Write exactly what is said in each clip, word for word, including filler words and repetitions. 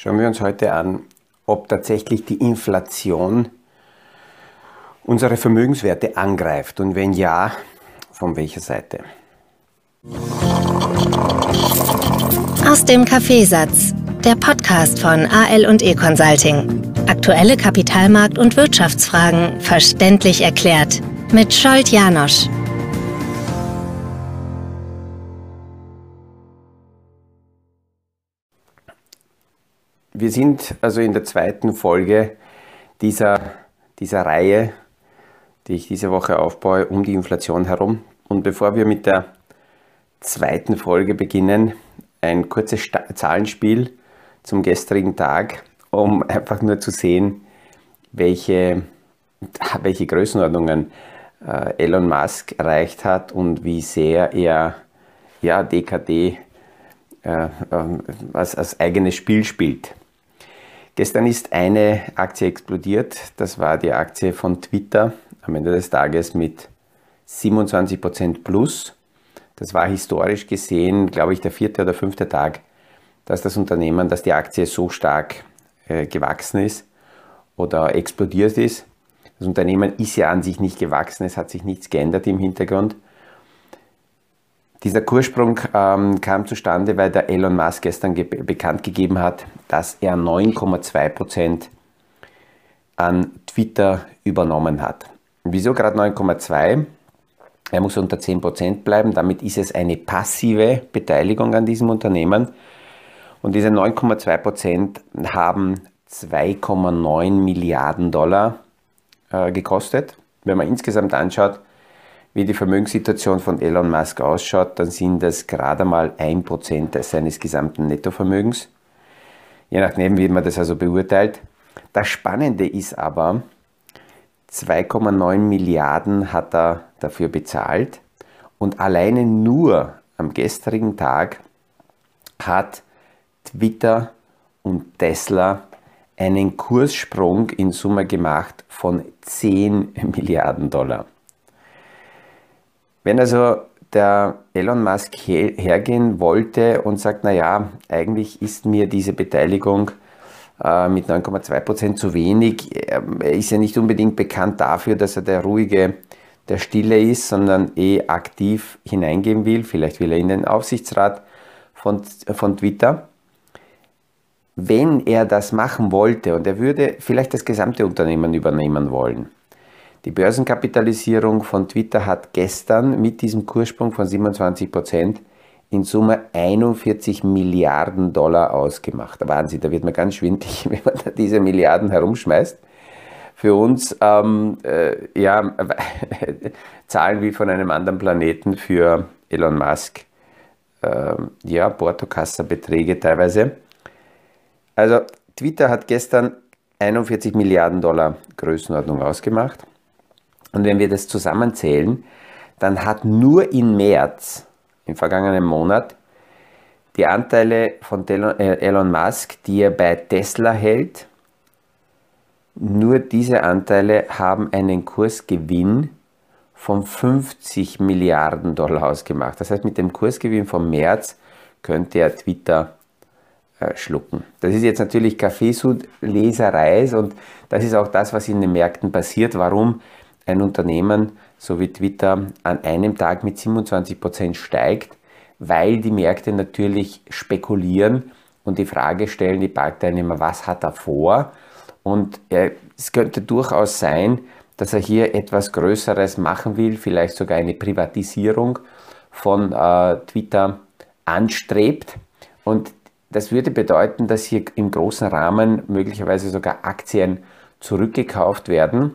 Schauen wir uns heute an, ob tatsächlich die Inflation unsere Vermögenswerte angreift und wenn ja, von welcher Seite. Aus dem Kaffeesatz, der Podcast von A L und E Consulting. Aktuelle Kapitalmarkt- und Wirtschaftsfragen verständlich erklärt mit Scholt Janosch. Wir sind also in der zweiten Folge dieser, dieser Reihe, die ich diese Woche aufbaue, um die Inflation herum. Und bevor wir mit der zweiten Folge beginnen, ein kurzes Sta- Zahlenspiel zum gestrigen Tag, um einfach nur zu sehen, welche, welche Größenordnungen äh, Elon Musk erreicht hat und wie sehr er ja, D K D äh, als, als eigenes Spiel spielt. Gestern ist eine Aktie explodiert, das war die Aktie von Twitter, am Ende des Tages mit siebenundzwanzig Prozent plus. Das war historisch gesehen, glaube ich, der vierte oder fünfte Tag, dass das Unternehmen, dass die Aktie so stark äh, gewachsen ist oder explodiert ist. Das Unternehmen ist ja an sich nicht gewachsen, es hat sich nichts geändert im Hintergrund. Dieser Kurssprung ähm, kam zustande, weil der Elon Musk gestern ge- bekannt gegeben hat, dass er neun Komma zwei Prozent an Twitter übernommen hat. Wieso gerade neun Komma zwei? Er muss unter zehn Prozent bleiben, damit ist es eine passive Beteiligung an diesem Unternehmen. Und diese neun Komma zwei Prozent haben zwei Komma neun Milliarden Dollar äh, gekostet. Wenn man insgesamt anschaut, wie die Vermögenssituation von Elon Musk ausschaut, dann sind das gerade mal ein Prozent seines gesamten Nettovermögens. Je nachdem, wie man das also beurteilt. Das Spannende ist aber, zwei Komma neun Milliarden hat er dafür bezahlt und alleine nur am gestrigen Tag hat Twitter und Tesla einen Kurssprung in Summe gemacht von zehn Milliarden Dollar. Wenn also der Elon Musk hergehen wollte und sagt, naja, eigentlich ist mir diese Beteiligung äh, mit neun Komma zwei Prozent zu wenig, er ist ja nicht unbedingt bekannt dafür, dass er der Ruhige, der Stille ist, sondern eh aktiv hineingehen will, vielleicht will er in den Aufsichtsrat von, von Twitter. Wenn er das machen wollte und er würde vielleicht das gesamte Unternehmen übernehmen wollen, die Börsenkapitalisierung von Twitter hat gestern mit diesem Kurssprung von siebenundzwanzig Prozent in Summe einundvierzig Milliarden Dollar ausgemacht. Wahnsinn, da wird man ganz schwindelig, wenn man da diese Milliarden herumschmeißt. Für uns ähm, äh, ja, Zahlen wie von einem anderen Planeten, für Elon Musk äh, ja, Portokassabeträge teilweise. Also Twitter hat gestern einundvierzig Milliarden Dollar Größenordnung ausgemacht. Und wenn wir das zusammenzählen, dann hat nur im März, im vergangenen Monat, die Anteile von Elon Musk, die er bei Tesla hält, nur diese Anteile haben einen Kursgewinn von fünfzig Milliarden Dollar ausgemacht. Das heißt, mit dem Kursgewinn vom März könnte er Twitter äh, schlucken. Das ist jetzt natürlich Kaffeesud-Leserei und das ist auch das, was in den Märkten passiert. Warum ein Unternehmen, so wie Twitter, an einem Tag mit siebenundzwanzig Prozent steigt, weil die Märkte natürlich spekulieren und die Frage stellen, die Marktteilnehmer, was hat er vor? Und äh, es könnte durchaus sein, dass er hier etwas Größeres machen will, vielleicht sogar eine Privatisierung von äh, Twitter anstrebt. Und das würde bedeuten, dass hier im großen Rahmen möglicherweise sogar Aktien zurückgekauft werden.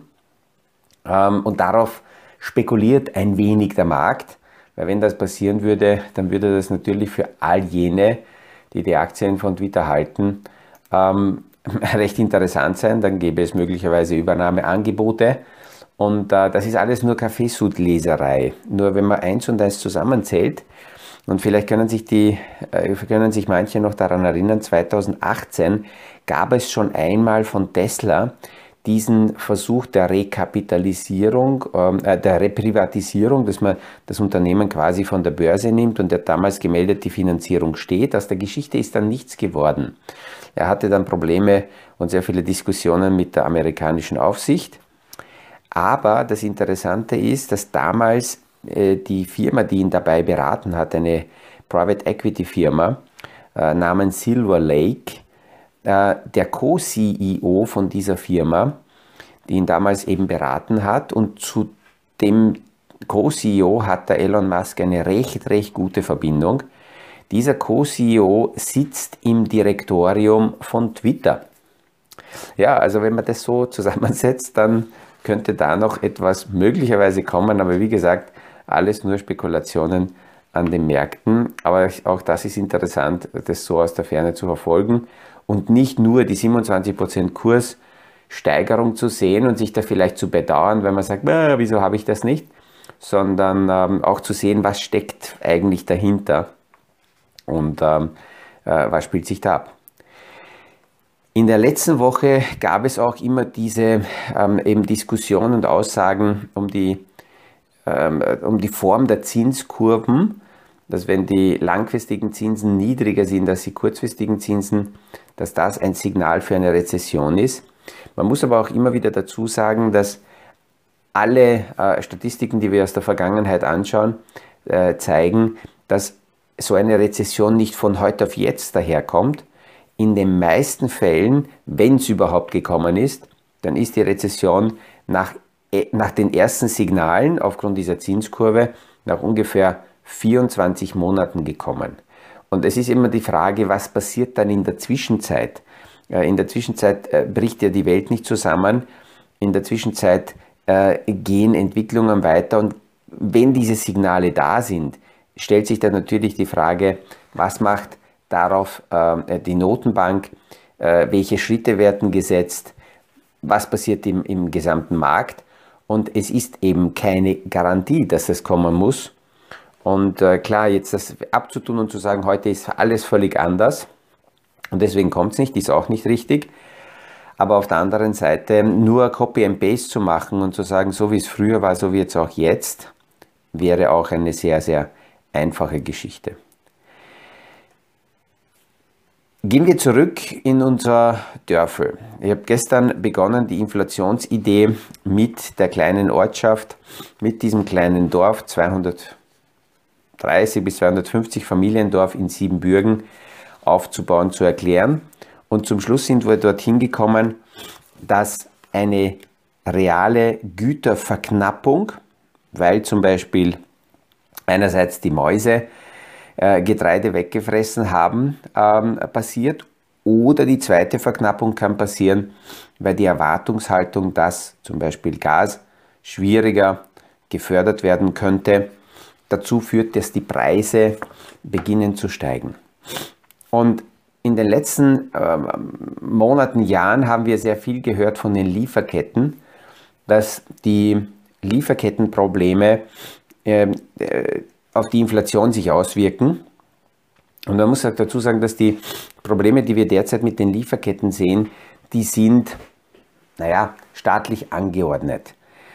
Und darauf spekuliert ein wenig der Markt, weil wenn das passieren würde, dann würde das natürlich für all jene, die die Aktien von Twitter halten, ähm, recht interessant sein. Dann gäbe es möglicherweise Übernahmeangebote und äh, das ist alles nur Kaffeesud-Leserei. Nur wenn man eins und eins zusammenzählt, und vielleicht können sich, die, äh, können sich manche noch daran erinnern, zweitausendachtzehn gab es schon einmal von Tesla diesen Versuch der Rekapitalisierung, äh, der Reprivatisierung, dass man das Unternehmen quasi von der Börse nimmt und der damals gemeldet, die Finanzierung steht. Aus der Geschichte ist dann nichts geworden. Er hatte dann Probleme und sehr viele Diskussionen mit der amerikanischen Aufsicht. Aber das Interessante ist, dass damals äh, die Firma, die ihn dabei beraten hat, eine Private Equity Firma äh, namens Silver Lake, der Co-C E O von dieser Firma, die ihn damals eben beraten hat, und zu dem Co-C E O hat der Elon Musk eine recht, recht gute Verbindung. Dieser Co-C E O sitzt im Direktorium von Twitter. Ja, also wenn man das so zusammensetzt, dann könnte da noch etwas möglicherweise kommen, aber wie gesagt, alles nur Spekulationen an den Märkten. Aber auch das ist interessant, das so aus der Ferne zu verfolgen. Und nicht nur die siebenundzwanzig Prozent Kurssteigerung zu sehen und sich da vielleicht zu bedauern, wenn man sagt, wieso habe ich das nicht, sondern ähm, auch zu sehen, was steckt eigentlich dahinter und ähm, äh, was spielt sich da ab. In der letzten Woche gab es auch immer diese ähm, eben Diskussionen und Aussagen um die, ähm, um die Form der Zinskurven, dass wenn die langfristigen Zinsen niedriger sind als die kurzfristigen Zinsen, dass das ein Signal für eine Rezession ist. Man muss aber auch immer wieder dazu sagen, dass alle äh, Statistiken, die wir aus der Vergangenheit anschauen, äh, zeigen, dass so eine Rezession nicht von heute auf jetzt daherkommt. In den meisten Fällen, wenn es überhaupt gekommen ist, dann ist die Rezession nach, äh, nach den ersten Signalen aufgrund dieser Zinskurve nach ungefähr vierundzwanzig Monaten gekommen. Und es ist immer die Frage, was passiert dann in der Zwischenzeit? In der Zwischenzeit bricht ja die Welt nicht zusammen. In der Zwischenzeit gehen Entwicklungen weiter. Und wenn diese Signale da sind, stellt sich dann natürlich die Frage, was macht darauf die Notenbank? Welche Schritte werden gesetzt? Was passiert im, im gesamten Markt? Und es ist eben keine Garantie, dass es kommen muss. Und äh, klar, jetzt das abzutun und zu sagen, heute ist alles völlig anders und deswegen kommt es nicht, ist auch nicht richtig. Aber auf der anderen Seite nur Copy and Paste zu machen und zu sagen, so wie es früher war, so wird es auch jetzt, wäre auch eine sehr, sehr einfache Geschichte. Gehen wir zurück in unser Dörfel. Ich habe gestern begonnen, die Inflationsidee mit der kleinen Ortschaft, mit diesem kleinen Dorf, zweihundertdreißig bis zweihundertfünfzig Familiendorf in Siebenbürgen aufzubauen, zu erklären. Und zum Schluss sind wir dorthin gekommen, dass eine reale Güterverknappung, weil zum Beispiel einerseits die Mäuse äh, Getreide weggefressen haben, ähm, passiert, oder die zweite Verknappung kann passieren, weil die Erwartungshaltung, dass zum Beispiel Gas schwieriger gefördert werden könnte, dazu führt, dass die Preise beginnen zu steigen. Und in den letzten äh, Monaten, Jahren haben wir sehr viel gehört von den Lieferketten, dass die Lieferkettenprobleme äh, auf die Inflation sich auswirken. Und man muss auch dazu sagen, dass die Probleme, die wir derzeit mit den Lieferketten sehen, die sind, naja, staatlich angeordnet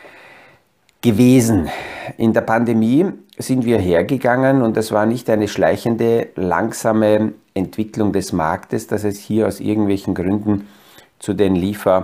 gewesen. In der Pandemie sind wir hergegangen und es war nicht eine schleichende, langsame Entwicklung des Marktes, dass es hier aus irgendwelchen Gründen zu den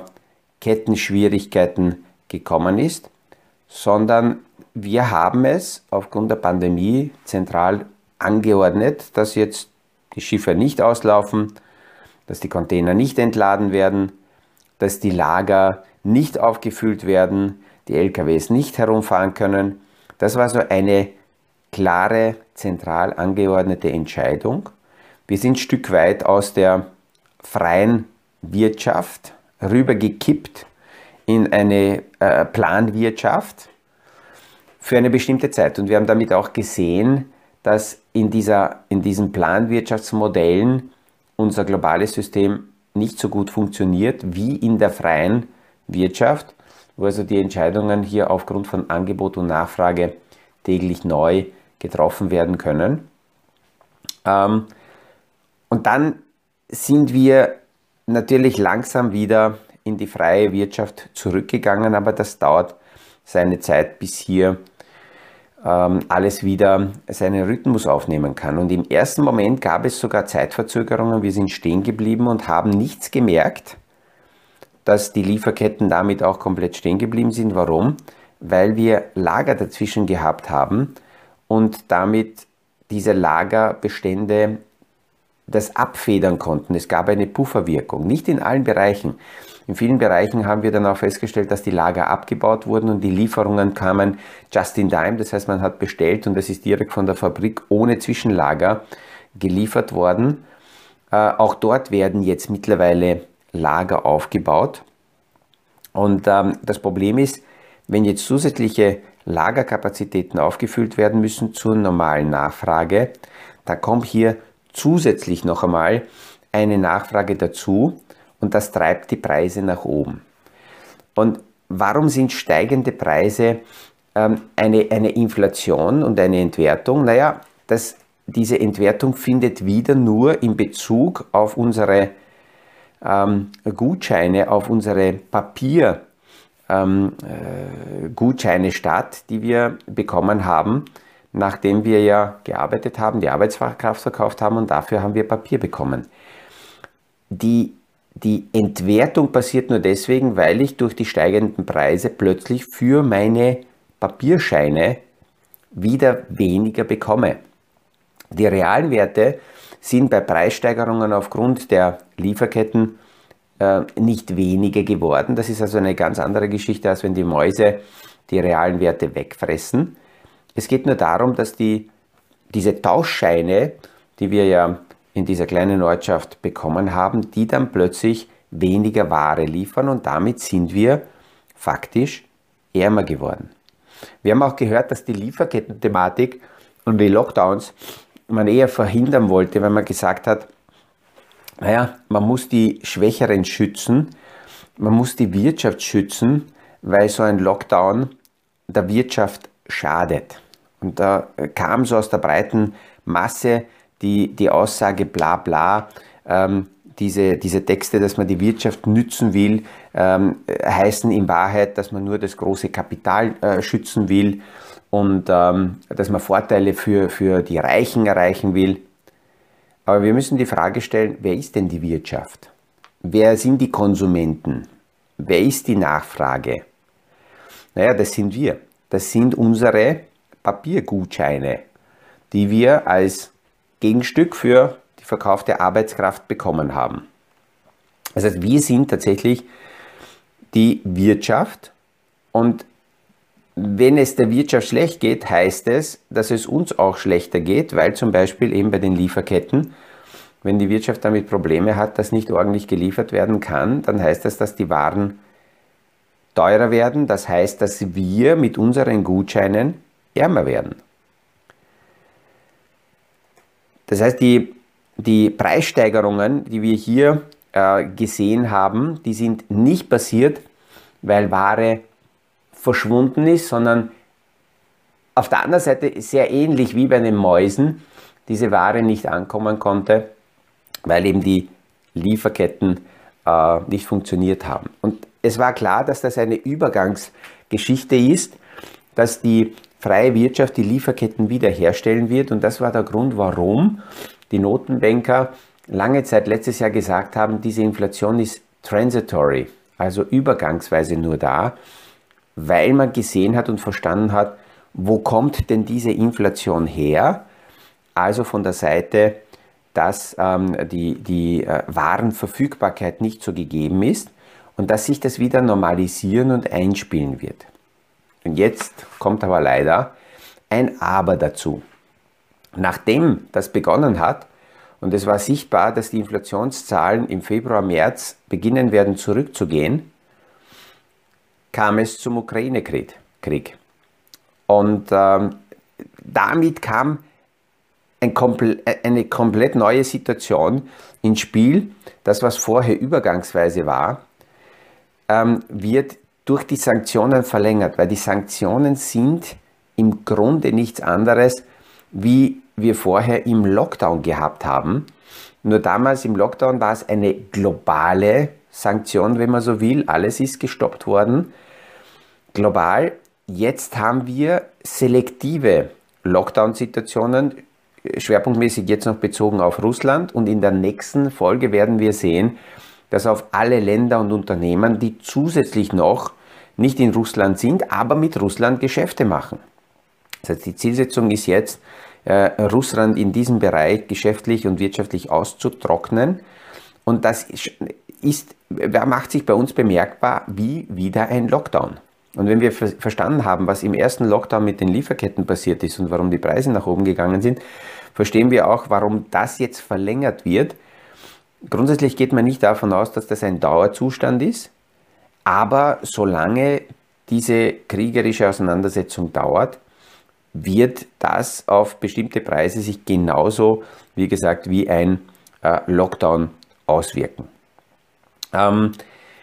Lieferketten-Schwierigkeiten gekommen ist, sondern wir haben es aufgrund der Pandemie zentral angeordnet, dass jetzt die Schiffe nicht auslaufen, dass die Container nicht entladen werden, dass die Lager nicht aufgefüllt werden, die L K Ws nicht herumfahren können. Das war so eine klare, zentral angeordnete Entscheidung. Wir sind ein Stück weit aus der freien Wirtschaft rübergekippt in eine äh, Planwirtschaft für eine bestimmte Zeit. Und wir haben damit auch gesehen, dass in, dieser, in diesen Planwirtschaftsmodellen unser globales System nicht so gut funktioniert wie in der freien Wirtschaft, wo also die Entscheidungen hier aufgrund von Angebot und Nachfrage täglich neu getroffen werden können. Ähm, und dann sind wir natürlich langsam wieder in die freie Wirtschaft zurückgegangen, aber das dauert seine Zeit, bis hier ähm, alles wieder seinen Rhythmus aufnehmen kann. Und im ersten Moment gab es sogar Zeitverzögerungen, wir sind stehen geblieben und haben nichts gemerkt, dass die Lieferketten damit auch komplett stehen geblieben sind. Warum? Weil wir Lager dazwischen gehabt haben und damit diese Lagerbestände das abfedern konnten. Es gab eine Pufferwirkung, nicht in allen Bereichen. In vielen Bereichen haben wir dann auch festgestellt, dass die Lager abgebaut wurden und die Lieferungen kamen just in time. Das heißt, man hat bestellt und das ist direkt von der Fabrik ohne Zwischenlager geliefert worden. Äh, auch dort werden jetzt mittlerweile Lager aufgebaut. Und ähm, das Problem ist, wenn jetzt zusätzliche Lagerkapazitäten aufgefüllt werden müssen zur normalen Nachfrage, da kommt hier zusätzlich noch einmal eine Nachfrage dazu und das treibt die Preise nach oben. Und warum sind steigende Preise ähm, eine, eine Inflation und eine Entwertung? Naja, das, diese Entwertung findet wieder nur in Bezug auf unsere ähm, Gutscheine, auf unsere Papiergutscheine ähm, äh, Gutscheine statt, die wir bekommen haben, nachdem wir ja gearbeitet haben, die Arbeitskraft verkauft haben und dafür haben wir Papier bekommen. Die, die Entwertung passiert nur deswegen, weil ich durch die steigenden Preise plötzlich für meine Papierscheine wieder weniger bekomme. Die realen Werte sind bei Preissteigerungen aufgrund der Lieferketten äh, nicht weniger geworden. Das ist also eine ganz andere Geschichte, als wenn die Mäuse die realen Werte wegfressen. Es geht nur darum, dass die, diese Tauschscheine, die wir ja in dieser kleinen Ortschaft bekommen haben, die dann plötzlich weniger Ware liefern und damit sind wir faktisch ärmer geworden. Wir haben auch gehört, dass die Lieferketten-Thematik und die Lockdowns man eher verhindern wollte, weil man gesagt hat, naja, man muss die Schwächeren schützen, man muss die Wirtschaft schützen, weil so ein Lockdown der Wirtschaft schadet. Und da kam so aus der breiten Masse die, die Aussage bla bla, ähm, diese, diese Texte, dass man die Wirtschaft nützen will, ähm, heißen in Wahrheit, dass man nur das große Kapital äh, schützen will und ähm, dass man Vorteile für, für die Reichen erreichen will. Aber wir müssen die Frage stellen, wer ist denn die Wirtschaft? Wer sind die Konsumenten? Wer ist die Nachfrage? Naja, das sind wir. Das sind unsere Papiergutscheine, die wir als Gegenstück für die verkaufte Arbeitskraft bekommen haben. Das heißt, wir sind tatsächlich die Wirtschaft und wenn es der Wirtschaft schlecht geht, heißt es, dass es uns auch schlechter geht, weil zum Beispiel eben bei den Lieferketten, wenn die Wirtschaft damit Probleme hat, dass nicht ordentlich geliefert werden kann, dann heißt das, dass die Waren teurer werden. Das heißt, dass wir mit unseren Gutscheinen ärmer werden. Das heißt, die, die Preissteigerungen, die wir hier äh, gesehen haben, die sind nicht passiert, weil Ware verschwunden ist, sondern auf der anderen Seite sehr ähnlich wie bei den Mäusen diese Ware nicht ankommen konnte, weil eben die Lieferketten äh, nicht funktioniert haben. Und es war klar, dass das eine Übergangsgeschichte ist, dass die freie Wirtschaft die Lieferketten wiederherstellen wird und das war der Grund, warum die Notenbanker lange Zeit letztes Jahr gesagt haben, diese Inflation ist transitory, also übergangsweise nur da, weil man gesehen hat und verstanden hat, wo kommt denn diese Inflation her? Also von der Seite, dass ähm, die, die äh, Warenverfügbarkeit nicht so gegeben ist und dass sich das wieder normalisieren und einspielen wird. Und jetzt kommt aber leider ein Aber dazu. Nachdem das begonnen hat und es war sichtbar, dass die Inflationszahlen im Februar, März beginnen werden zurückzugehen, kam es zum Ukraine-Krieg. Und ähm, damit kam ein komple eine komplett neue Situation ins Spiel. Das, was vorher übergangsweise war, ähm, wird durch die Sanktionen verlängert, weil die Sanktionen sind im Grunde nichts anderes, wie wir vorher im Lockdown gehabt haben. Nur damals im Lockdown war es eine globale Sanktionen, wenn man so will. Alles ist gestoppt worden. Global. Jetzt haben wir selektive Lockdown-Situationen, schwerpunktmäßig jetzt noch bezogen auf Russland. Und in der nächsten Folge werden wir sehen, dass auf alle Länder und Unternehmen, die zusätzlich noch nicht in Russland sind, aber mit Russland Geschäfte machen. Das heißt, die Zielsetzung ist jetzt, äh, Russland in diesem Bereich geschäftlich und wirtschaftlich auszutrocknen. Und das ist, ist, macht sich bei uns bemerkbar wie wieder ein Lockdown. Und wenn wir verstanden haben, was im ersten Lockdown mit den Lieferketten passiert ist und warum die Preise nach oben gegangen sind, verstehen wir auch, warum das jetzt verlängert wird. Grundsätzlich geht man nicht davon aus, dass das ein Dauerzustand ist, aber solange diese kriegerische Auseinandersetzung dauert, wird das auf bestimmte Preise sich genauso, wie gesagt, wie ein äh, Lockdown auswirken. Ähm,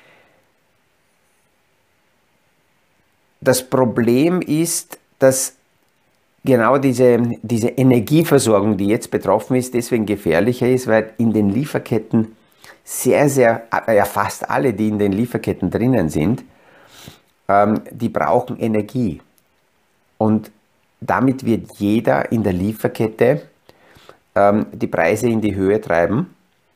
Das Problem ist, dass genau diese, diese Energieversorgung, die jetzt betroffen ist, deswegen gefährlicher ist, weil in den Lieferketten sehr, sehr, ja fast alle, die in den Lieferketten drinnen sind, ähm, die brauchen Energie. Und damit wird jeder in der Lieferkette ähm, die Preise in die Höhe treiben.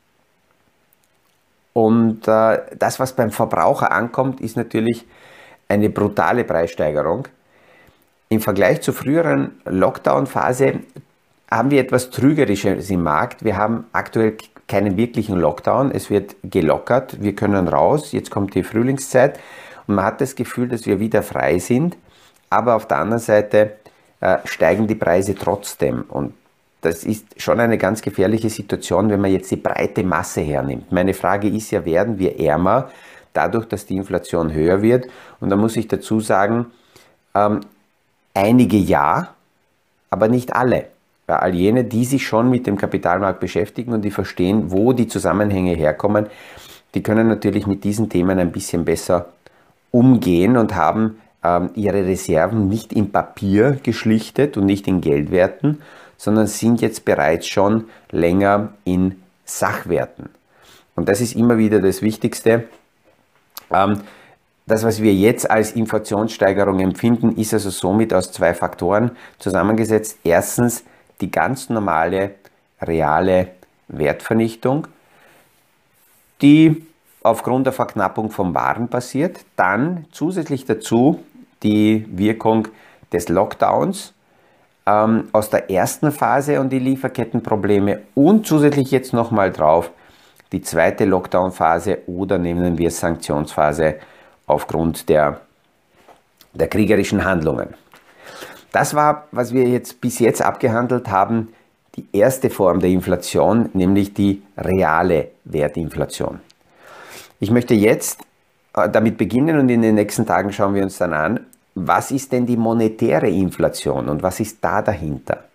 Und äh, das, was beim Verbraucher ankommt, ist natürlich eine brutale Preissteigerung. Im Vergleich zur früheren Lockdown-Phase haben wir etwas Trügerisches im Markt. Wir haben aktuell keinen wirklichen Lockdown. Es wird gelockert. Wir können raus. Jetzt kommt die Frühlingszeit und man hat das Gefühl, dass wir wieder frei sind. Aber auf der anderen Seite äh, steigen die Preise trotzdem. Und das ist schon eine ganz gefährliche Situation, wenn man jetzt die breite Masse hernimmt. Meine Frage ist ja, werden wir ärmer dadurch, dass die Inflation höher wird? Und da muss ich dazu sagen, ähm, einige ja, aber nicht alle. Weil all jene, die sich schon mit dem Kapitalmarkt beschäftigen und die verstehen, wo die Zusammenhänge herkommen, die können natürlich mit diesen Themen ein bisschen besser umgehen und haben ähm, ihre Reserven nicht in Papier geschlichtet und nicht in Geldwerten, sondern sind jetzt bereits schon länger in Sachwerten. Und das ist immer wieder das Wichtigste. Das, was wir jetzt als Inflationssteigerung empfinden, ist also somit aus zwei Faktoren zusammengesetzt. Erstens die ganz normale, reale Wertvernichtung, die aufgrund der Verknappung von Waren passiert. Dann zusätzlich dazu die Wirkung des Lockdowns ähm, aus der ersten Phase und die Lieferkettenprobleme und zusätzlich jetzt nochmal drauf die zweite Lockdown-Phase oder nennen wir Sanktionsphase aufgrund der, der kriegerischen Handlungen. Das war, was wir jetzt bis jetzt abgehandelt haben, die erste Form der Inflation, nämlich die reale Wertinflation. Ich möchte jetzt damit beginnen und in den nächsten Tagen schauen wir uns dann an, was ist denn die monetäre Inflation und was ist da dahinter?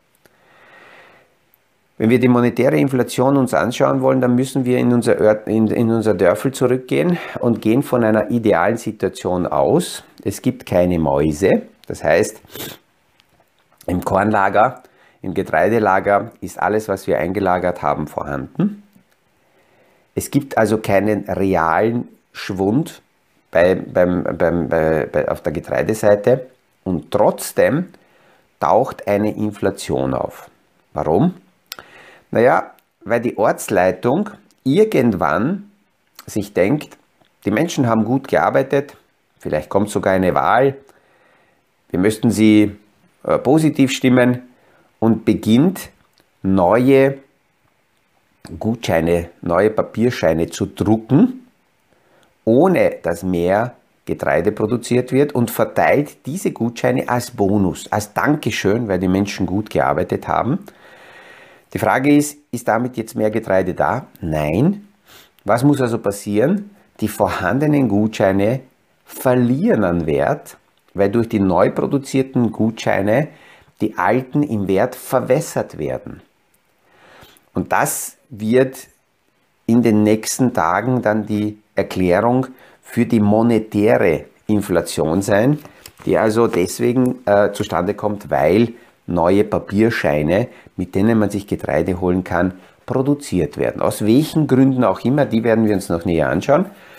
Wenn wir die monetäre Inflation uns anschauen wollen, dann müssen wir in unser, Ör in, in unser Dörfel zurückgehen und gehen von einer idealen Situation aus. Es gibt keine Mäuse, das heißt, im Kornlager, im Getreidelager ist alles, was wir eingelagert haben, vorhanden. Es gibt also keinen realen Schwund bei, beim, beim, bei, bei, auf der Getreideseite und trotzdem taucht eine Inflation auf. Warum? Naja, weil die Ortsleitung irgendwann sich denkt, die Menschen haben gut gearbeitet, vielleicht kommt sogar eine Wahl, wir müssten sie äh, positiv stimmen und beginnt neue Gutscheine, neue Papierscheine zu drucken, ohne dass mehr Getreide produziert wird und verteilt diese Gutscheine als Bonus, als Dankeschön, weil die Menschen gut gearbeitet haben. Die Frage ist, ist damit jetzt mehr Getreide da? Nein. Was muss also passieren? Die vorhandenen Gutscheine verlieren an Wert, weil durch die neu produzierten Gutscheine die alten im Wert verwässert werden. Und das wird in den nächsten Tagen dann die Erklärung für die monetäre Inflation sein, die also deswegen äh, zustande kommt, weil neue Papierscheine, mit denen man sich Getreide holen kann, produziert werden. Aus welchen Gründen auch immer, die werden wir uns noch näher anschauen.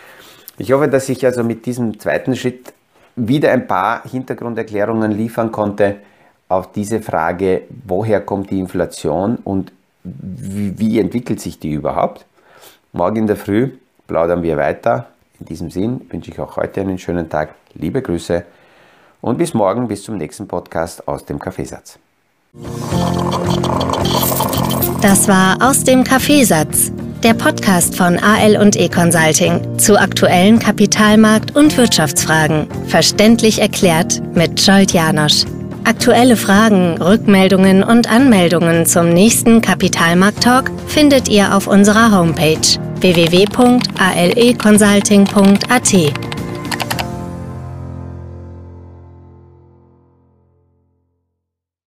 Ich hoffe, dass ich also mit diesem zweiten Schritt wieder ein paar Hintergrunderklärungen liefern konnte auf diese Frage, woher kommt die Inflation und wie, wie entwickelt sich die überhaupt. Morgen in der Früh plaudern wir weiter. In diesem Sinn wünsche ich auch heute einen schönen Tag. Liebe Grüße und bis morgen, bis zum nächsten Podcast aus dem Kaffeesatz. Das war Aus dem Kaffeesatz, der Podcast von A L und E Consulting zu aktuellen Kapitalmarkt- und Wirtschaftsfragen. Verständlich erklärt mit Scholt Janosch. Aktuelle Fragen, Rückmeldungen und Anmeldungen zum nächsten Kapitalmarkt-Talk findet ihr auf unserer Homepage w w w punkt a l e consulting punkt a t.